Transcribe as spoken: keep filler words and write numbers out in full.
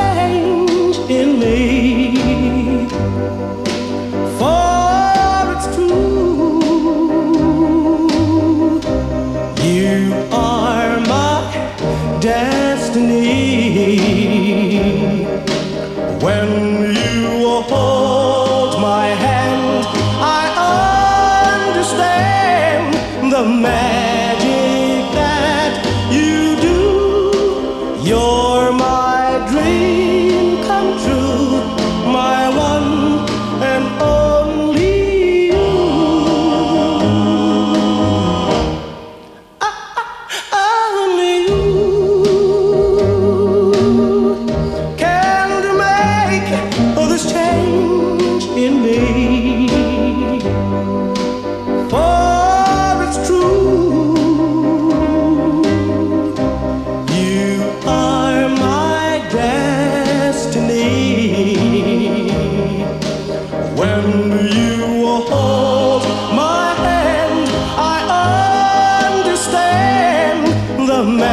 change in me. For it's true, you are my destiny. When you hold my hand, I understand the magic that you do. You're my dream come true, my one and only you. Ah, ah, only you can make this change in me. For it's true, you are my destiny. When you hold my hand, I understand the